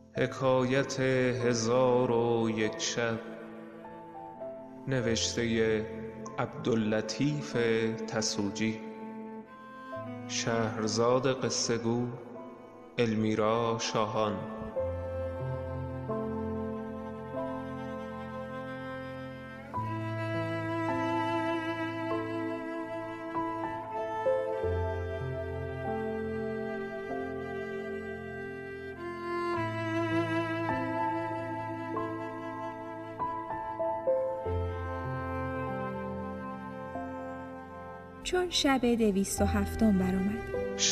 حکایت 1001 شب نوشته عبداللطیف تسوجی. شهرزاد قصه گو المیرا شاهان. چون شب 207 برآمد،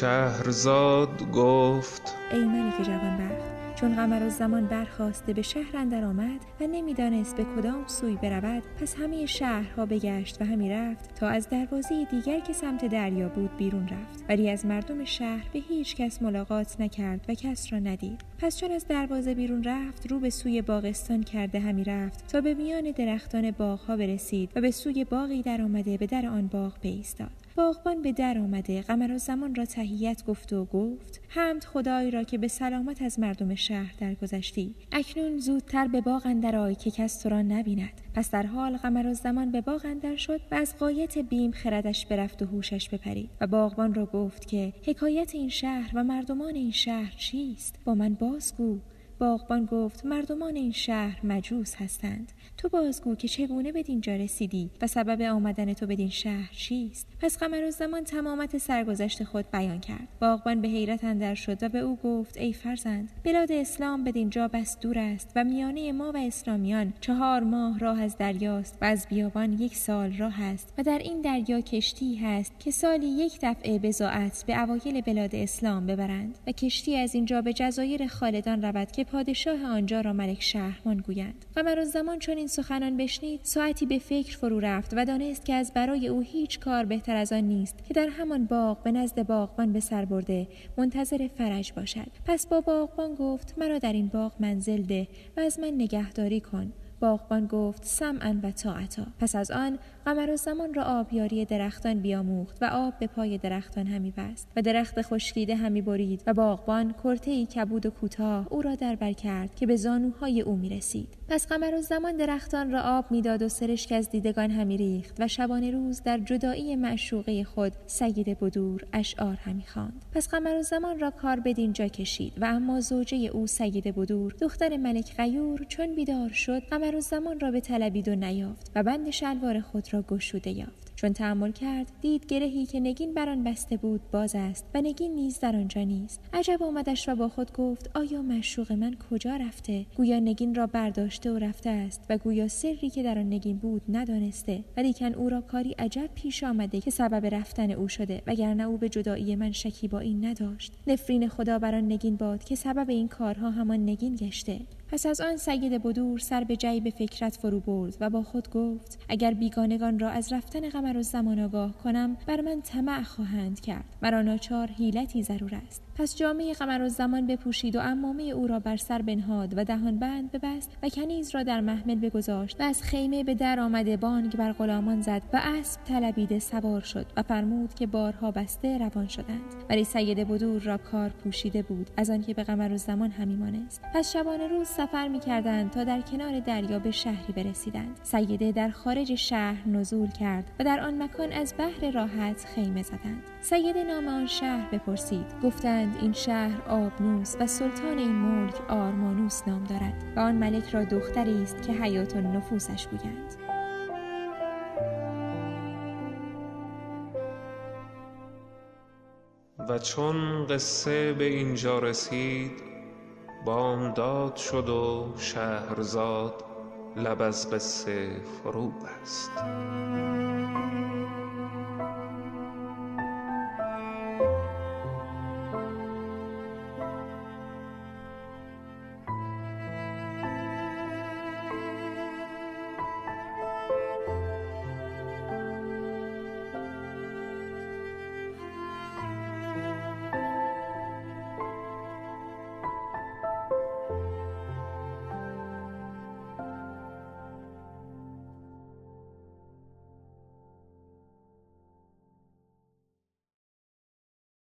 شهرزاد گفت: ای ملک جوانبخت، چون قمرالزمان برخاسته به شهر اندر آمد و نمیدانست به کدام سوی برود، پس همه شهرها بگشت و همی رفت تا از دروازه دیگر که سمت دریا بود بیرون رفت، ولی از مردم شهر به هیچ کس ملاقات نکرد و کس را ندید. پس چون از دروازه بیرون رفت، رو به سوی باغستان کرده همی رفت تا به میان درختان باغها برسید و به سوی باغی در آمده به در آن باغ بایستاد. باغبان به در آمده قمرالزمان را تحیت گفت و گفت: حمد خدای را که به سلامت از مردم شهر درگذشتی. اکنون زودتر به باغ اندر آی که کس تو را نبیند. پس در حال قمرالزمان به باغ اندر شد و از غایت بیم خردش برفت و هوشش بپرید و باغبان را گفت که حکایت این شهر و مردمان این شهر چیست؟ با من بازگو. باغبان گفت: مردمان این شهر مجوس هستند. تو بازگو که چگونه بدین جا رسیدی و سبب آمدن تو بدین شهر چیست؟ پس قمرالزمان تمامت سرگذشت خود بیان کرد. باغبان به حیرت اندر شد و به او گفت: ای فرزند، بلاد اسلام بدین جا بس دور است و میانه ما و اسلامیان 4 ماه راه از دریاست و از بیابان 1 سال راه است و در این دریا کشتی هست که سالی 1 دفعه بضاعت به اوایل بلاد اسلام ببرند و کشتی از اینجا به جزایر خالدان رود که پادشاه آنجا را ملک شهرمان گویند. قمرالزمان چون این سخنان بشنید، ساعتی به فکر فرو رفت و دانست که از برای او هیچ کار بهتر از آن نیست که در همان باغ به نزد باغبان به سر برده منتظر فرج باشد. پس با باغبان گفت: مرا در این باغ منزل ده و از من نگهداری کن. باغبان گفت: سمعا و طاعتا. پس از آن قمرالزمان را آبیاری درختان بیاموخت و آب به پای درختان همی بست و درخت خشکیده همی برید و باغبان کرته‌ای کبود و کوتاه او را در بر کرد که به زانوهای او می رسید. پس قمرالزمان درختان را آب میداد و سرشک از دیدگان همی ریخت و شبانه روز در جدایی معشوقه خود سید بدور اشعار همی خواند. پس قمرالزمان را کار بدین جا کشید و اما زوجه او سید بدور دختر ملک غیور چون بیدار شد، قمرالزمان را به طلبید و نیافت و بند شلوار خود را گشوده یافت. چون تأمل کرد، دید گرهی که نگین بر آن بسته بود باز است و نگین نیز در آنجا نیست. عجب آمدش و با خود گفت: آیا معشوق من کجا رفته؟ گویا نگین را برداشته و رفته است و گویا سری که در آن نگین بود ندانسته، ولیکن او را کاری عجب پیش آمده که سبب رفتن او شده، وگرنه او به جدایی من شکیبایی نداشت. نفرین خدا بر آن نگین باد که سبب این کارها همان نگین گشته. پس از آن سید بدور سر به جیب فکرت فرو برد و با خود گفت: اگر بیگانگان را از رفتن قمرالزمان آگاه کنم، بر من طمع خواهند کرد. مرا ناچار حیلتی ضرور است. پس جامه قمرالزمان بپوشید و عمامه او را بر سر بنهاد و دهان بند ببست و کنیز را در محمل بگذاشت و از خیمه به در آمده بانگ بر غلامان زد و اسب طلبیده سوار شد و فرمود که بارها بسته روان شدند. ولی سید بدور را کار پوشیده بود از آن که به قمرالزمان همی مانست. پس شبانه روز سفر می‌کردند تا در کنار دریا به شهری برسیدند. سیده در خارج شهر نزول کرد و در آن مکان از بحر راحت خیمه زدند. سیده نام آن شهر بپرسید. گفتند: این شهر آبنوس و سلطان این ملک آرمانوس نام دارد و آن ملک را دختری است که حیات النفوسش گویند. و چون قصه به اینجا رسید، بامداد شد و شهرزاد لب از قصه فرو بست.